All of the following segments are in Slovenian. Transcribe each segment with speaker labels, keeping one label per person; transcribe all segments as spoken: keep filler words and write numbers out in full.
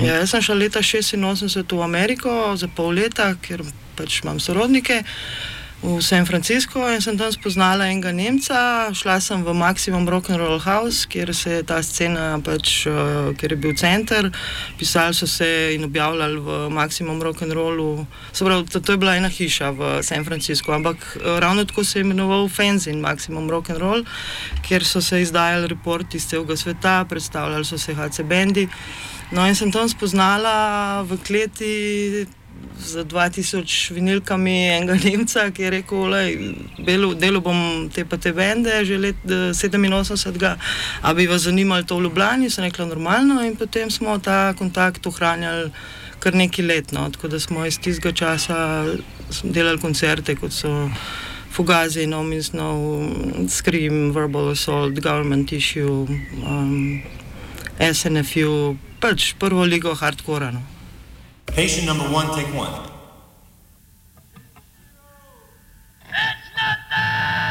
Speaker 1: Ja, jaz sem šla leta šestinosemdeset v Ameriko za pol leta, ker pač imam sorodnike v San Francisco in sem tam spoznala enega Nemca. Šla sem v Maximum Rock'n'Roll House, kjer se je ta scena pač, uh, kjer je bil center. Pisali so se in objavljali v Maximum Rock'n'Rollu. Se pravi, to, to je bila ena hiša v San Francisco, ampak uh, ravno tako se je imenoval fanzine Maximum Rock'n'Roll, kjer so se izdajali reporti iz celega sveta, predstavljali so se H C bendi. No in sem tam spoznala v kleti z dva tisoč vinilkami enega Nemca, ki je rekel, delo, delo bom te pa te bende že let sedeminosemdesetega, a bi vas zanimali to v Ljubljani, sem rekla normalno in potem smo ta kontakt ohranjali kar nekaj let, no, tako da smo iz tistega časa delali koncerte, kot so Fugazi, No Means No, Scream, Verbal Assault, Government Issue, um, S N F U, pač prvo ligo hardcora, no.
Speaker 2: Patient number one, take one.
Speaker 3: It's not there!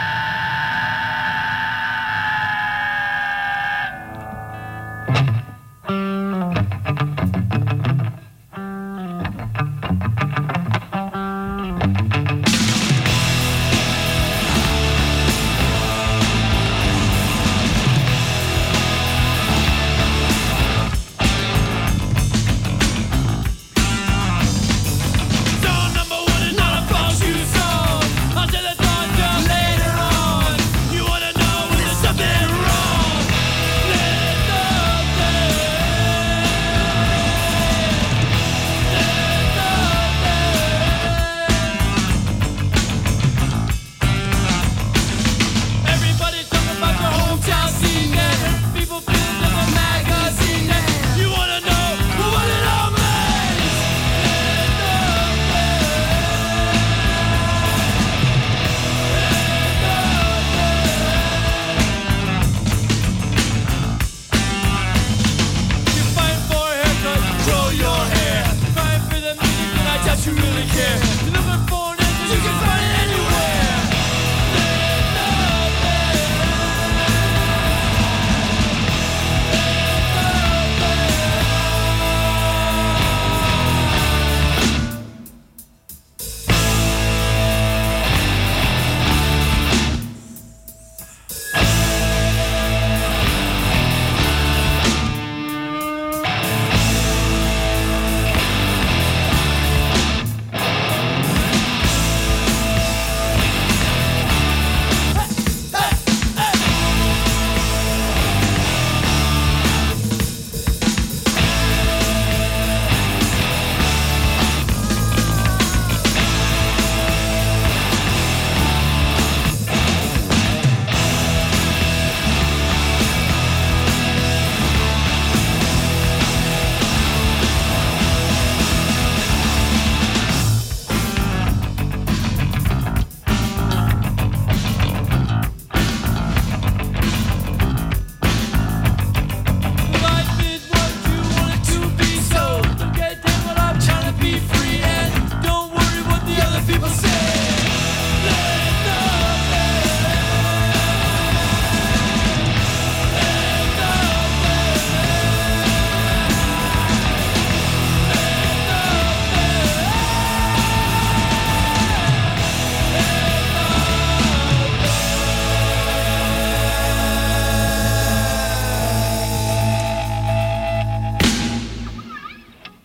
Speaker 3: You really care. You're looking for an answer, you can find it.